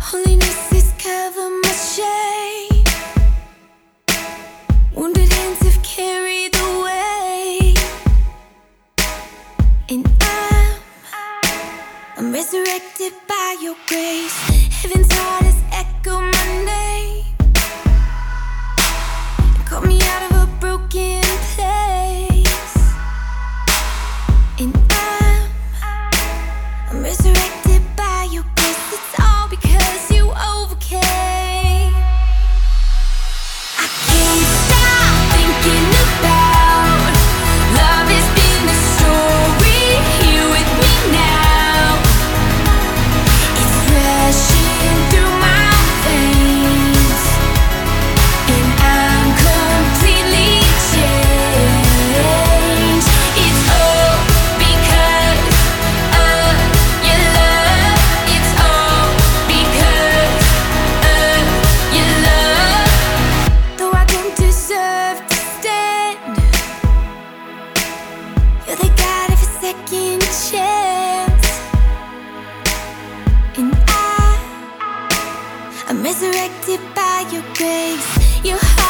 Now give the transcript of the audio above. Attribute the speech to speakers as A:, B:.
A: Holiness is cover my shame. Wounded hands have carried the weight, and I'm resurrected by your grace. Heaven's heart has echoed my name. It called me out of a broken place, and I'm resurrected by your grace. It's all because you overcame. I can't stop thinking about love has been the story here with me now. It's rushing through my veins, and I'm completely changed. It's all because of your love. It's all because of your love. Though I don't deserve to stand, you're the God of a second chance, and I'm resurrected by your grace. Your